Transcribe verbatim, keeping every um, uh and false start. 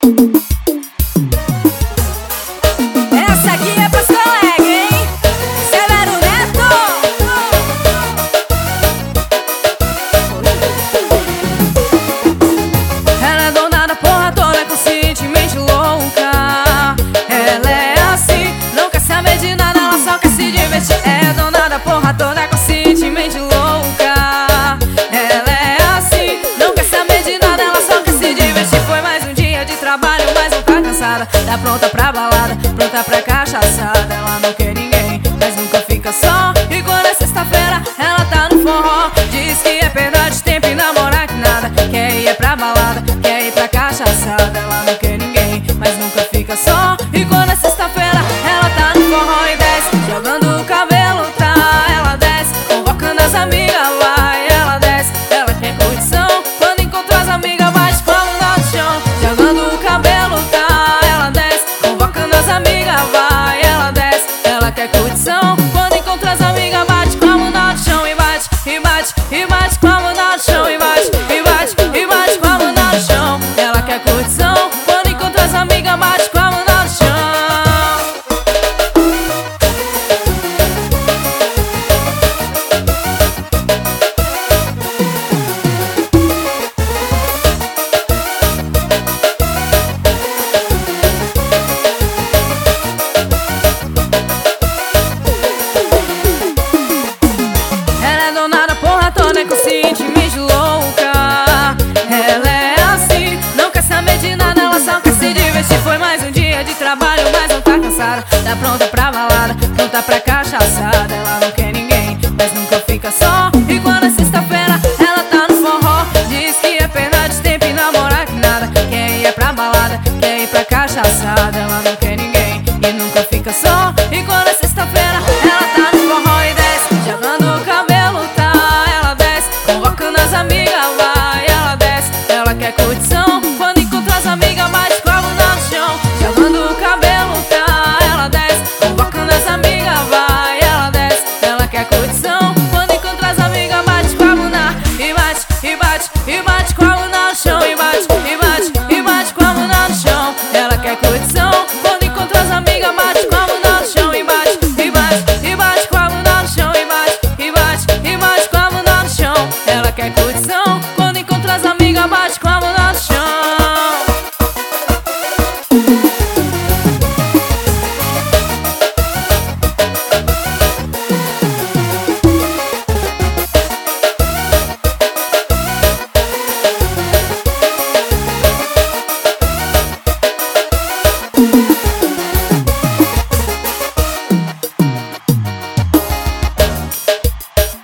Essa aqui é pras colegas, hein? Severo Neto. Ela é dona da porra toda, conscientemente louca. Ela é assim, não quer saber de nada, ela só quer se divertir. É dona da porra toda, conscientemente louca. Ela é assim, não quer saber de nada, ela só quer se divertir. Foi mais um dia de trabalho, mas não tá cansada. Tá pronta pra balada, pronta pra cachaçada. Ela não quer ninguém, mas nunca fica só. E quando é sexta-feira, ela tá no forró. Diz que é perda de tempo e namorar que nada. Quer ir pra balada, quer ir pra cachaçada. Ela não quer ninguém, mas nunca fica só. E quando é sexta-feira, ela tá no forró e desce, jogando o cabelo, tá? Ela desce, convocando as amigas, vai. Ela desce, ela quer curtição. Quando encontra as amigas, bate com a mão no chão, jogando o cabelo, tá? Ela desce, convocando as amigas, vai. Ela desce, ela quer curtição. Quando encontra as amigas, bate com a mão no chão e bate, e bate, e bate com a mão no chão e bate, e bate, e bate com a mão no chão. Ela quer curtição. Quando encontra as amigas, bate com a mão no chão. Ela é dona da porra toda, é conscientemente louca. Ela é assim, não quer saber de nada, ela só quer se divertir. Foi mais um dia de trabalho, mas não tá cansada. Tá pronta pra balada, pronta pra cachaçada. Ela não quer ninguém, mas nunca fica só. E quando é sexta-feira, ela tá no forró. Diz que é perda de tempo e namorar que nada. Quer ir pra balada, quer ir pra cachaçada. Ela não quer ninguém e nunca fica só. E quando é sexta-feira, ela tá no forró e desce, jogando o cabelo, tá? Ela desce, convocando as amigas, vai. Ela desce, ela quer curtição. Quando encontra as amigas, bate com a mão no chão, jogando o cabelo, tá? Ela desce, convocando as amigas, vai. Ela desce, ela quer curtição. Quando encontra as amigas, bate com a mão na e bate, e bate, e bate com a mão no chão e bate, e bate, e bate com a mão no chão. Ela quer curtição. Quando encontra as amigas, bate com a mão no chão e bate, e bate, e bate com a mão no chão e bate, e bate, e bate com a mão no chão. Ela quer curtição. Quando encontra as amigas, bate com a mão no chão.